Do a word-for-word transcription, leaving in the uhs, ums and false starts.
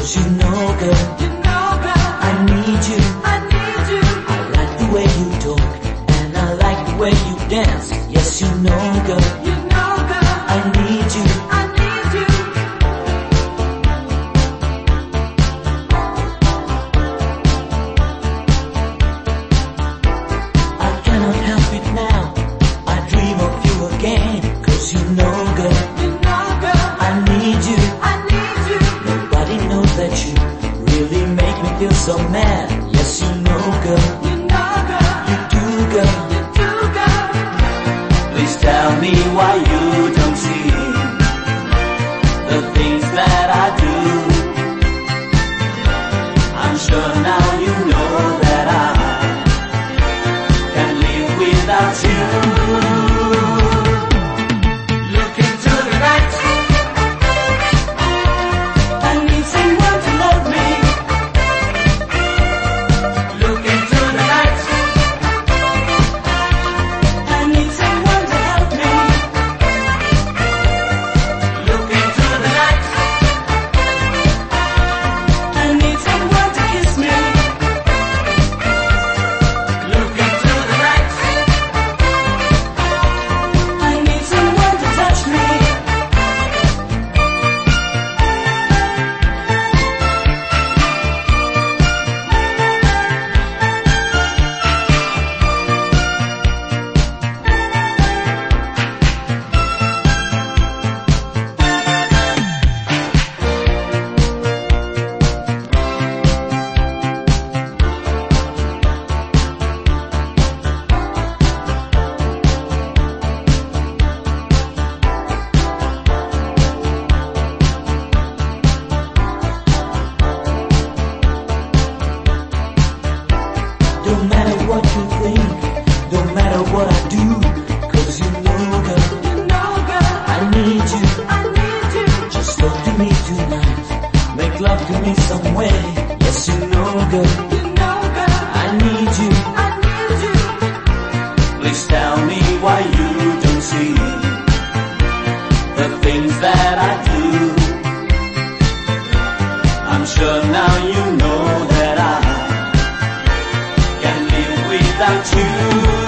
'cause you know, girl, You know, girl, I need you. I need you. I like the way you talk, and I like the way you dance. Yes, you know, girl, You know, girl, I need you. I need you. I cannot help it now. I dream of you again, 'cause you know, girl, You know, girl, I need you. I need you. Nobody knows that you really make me feel so mad. Yes, you know, girl, You know, girl, you do, girl. you do, girl. Please tell me why you don't see the things that I do. I'm sure now you know that I can't live without you. Look into the night. I need someone to love me. Look into the night. I need someone to help me. Look into the night. I need someone to kiss me. Look into the night. I need someone to touch me. Don't matter what you think, don't matter what I do, 'cause you know, girl, You know, girl, I need you. I need you. Just talk to me tonight, make love to me some way. Yes, you know, girl, You know, girl, I need you. I need you. Please tell me why you don't see the things that I do. I'm sure now you know that I can't live without you.